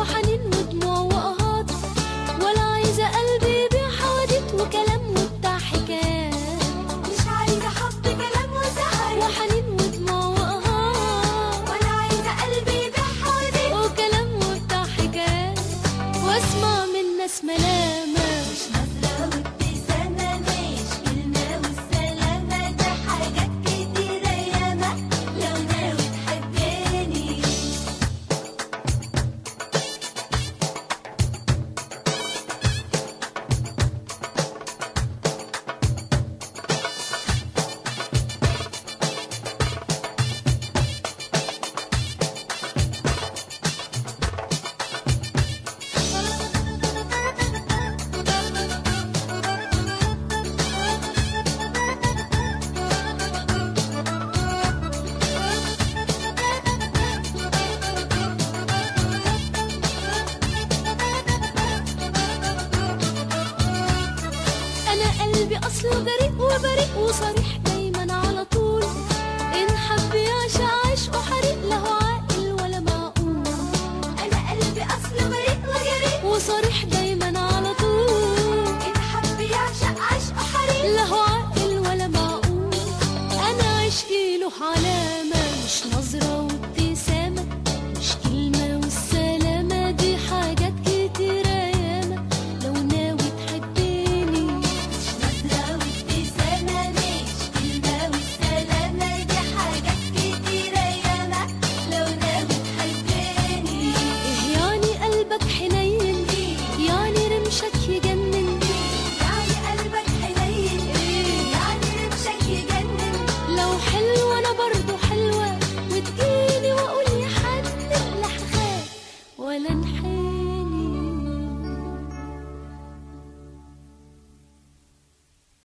وحنين ودموع وقهات، ولا عايزة قلبي يبيع حواديت وكلام وبتاع حكايات. مش عايزة حب كلام وسهر وحنين ودموع وقهات، ولا عايزة قلبي يبيع حواديت وكلام وبتاع حكايات، واسمع من ناس ملامة. مش نظرة وابتسامة، مش كلمة والسلامة، ده حاجات كتيرة ياما لو ناوي تحبني. أنا قلبي أصله جريء وبريء وصريح دايما على طول، إن حب يعشق عشقه حريق، له عاقل ولا معقول. أنا قلبي أصله بريء وجريء وصريح دايما على طول، إن حب يعشق عشقه حريق، له عاقل ولا معقول. أنا عشقي له علامة.